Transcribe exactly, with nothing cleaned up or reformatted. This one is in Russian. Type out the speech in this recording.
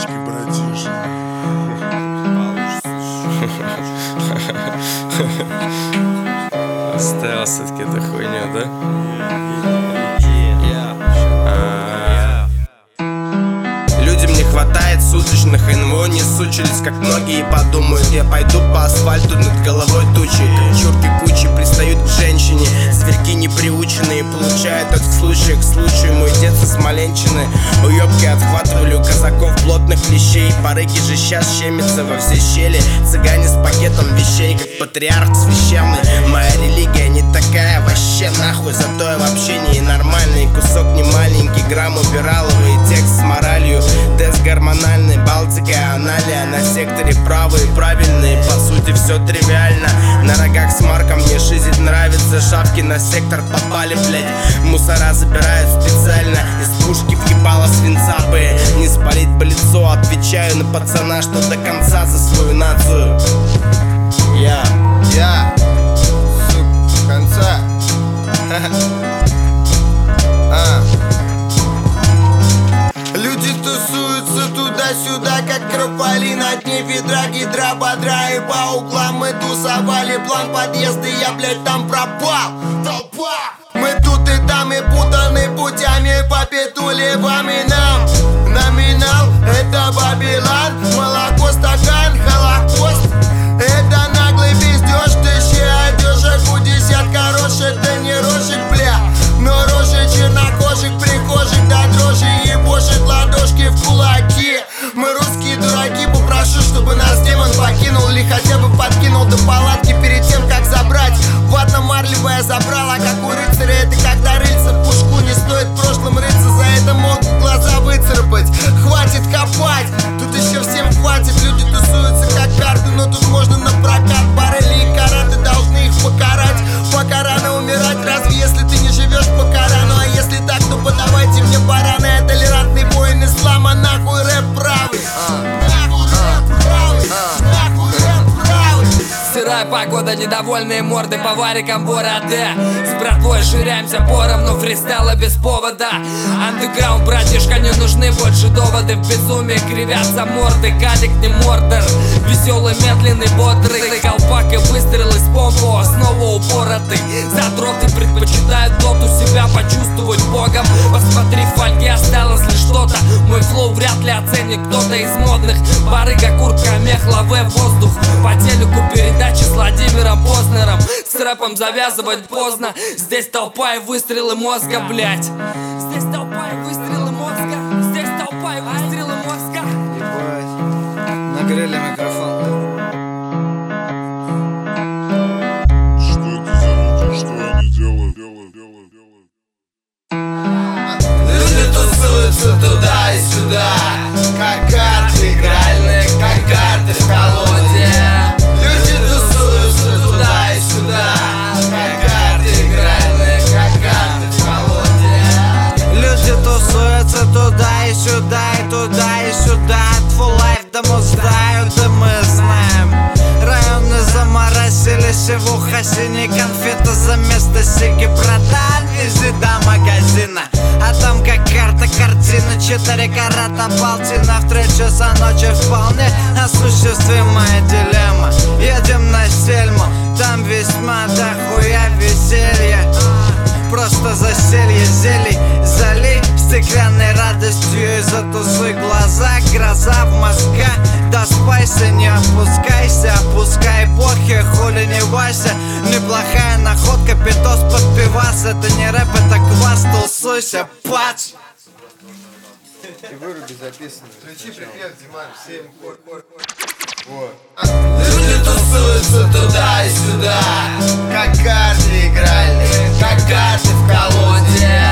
Братишки, братишки. Оставил все-таки эта хуйня, да? Людям не хватает суточных, НВО не сучились, как многие подумают. Я пойду по асфальту, над головой тучи, как чурки кучи пристают к женщине. Зверьки неприученные получают от случая к случаю. Мой дед со Смоленщины, уёбки отхватывали у казаков плотных клещей. Барыги же сейчас щемятся во все щели. Цыгане с пакетом вещей, как патриарх священный. Моя религия не такая вообще нахуй, зато я в общении нормальный. Кусок не маленький, грамм убираловый, текст с моралью. Тест гормональный, Балтика, аналия. На секторе правые правильные, по сути все тривиально. На рогах с Марком мне шизить нравится. Шавки на сектор попали, блять. Мусора забирают специально. Из пушки въебало свинца бы не спалить по лицу. Отвечаю на пацана, что до конца за свою нацию. Я, я, сука, конца. а. Люди тусуются туда-сюда, как трополи. На дне ведра, гидра, бодра. И по углам мы тусовали. План подъезда, я, блядь, там пропал. Толпа! Мы тут и там и путаны путями по петулевам и нам. Номинал — это Бабилан. Молоко, стакан, холокост. Это наглый пиздёж, тысячи одежек у десятка рож. Это не рожек, бля, но рожи чернокожих прихожих до дрожи ебошит ладошки в кулаки. Мы русские дураки, попрошу, чтобы нас демон покинул или хотя бы подкинул до палатки перед тем, как забрать. Ватно-марлевая забрала, как у рыцаря. Это когда рыльца в пушку, не стоит в прошлом рыться. За это могут глаза выцарапать. Хватит копать, тут еще всем хватит. Люди тусуются как карты, но тут можно на прокат. Барели и караты должны их покарать. Пока рано умирать, разве если ты не живешь по Корану? А если так, то подавайте мне бараны. Я толерантный воин ислама, нахуй рэп правый. Нахуй рэп правый. Нахуй рэп правый. Сырая погода, недовольные морды по варикам бороды. С братвой ширяемся поровну, фристайла без повода. Андеграунд, братишка, не нужны больше доводы. В безумии кривятся морды, кадик не мордер. Веселый, медленный, бодрый колпак и выстрел из помпы, снова упоротый. Задроты предпочитают доту, себя почувствовать богом. Посмотри, в фольге осталось ли что-то. Мой флоу вряд ли оценит кто-то из модных. Барыга, куртка, мех, лаве, воздух. По телеку передачи с Владимиром Познером. С рэпом завязывать поздно. Здесь толпа и выстрелы мозга, блять. Здесь толпа и выстрелы мозга. Здесь толпа и выстрелы мозга. Ебать, нагрели микрофон. Что это за люди? Что они делают? Делают, делают, делают. Люди тусуются туда и сюда, как карты игральные, как карты в колоде. Люди тусуются туда и сюда, как карты игральные, как карты в колоде. Люди тусуются туда и сюда, и туда и сюда. Full life дому сдают, и мы знаем. Районы заморозили севуха, синие конфеты за место сиги продать. Вези до магазина, а там как карта картина. Четыре карата Балтина в три часа ночи вполне осуществимая дилемма. Едем на Сельму, там весьма дохуя веселье. Просто заселье зелий, залей стеклянной радостью из-за тусуй глаза. Гроза в мозга, до спайса не опускайся. Опускай похи, хули не вайся. Неплохая находка, питос под пивас. Это не рэп, это квас, тусуйся, пац. И выруби записано. Включи припев, Диман, семь, хор, хор, хор. Вот. Люди тусуются туда и сюда, как карты игральные, как карты в колоде.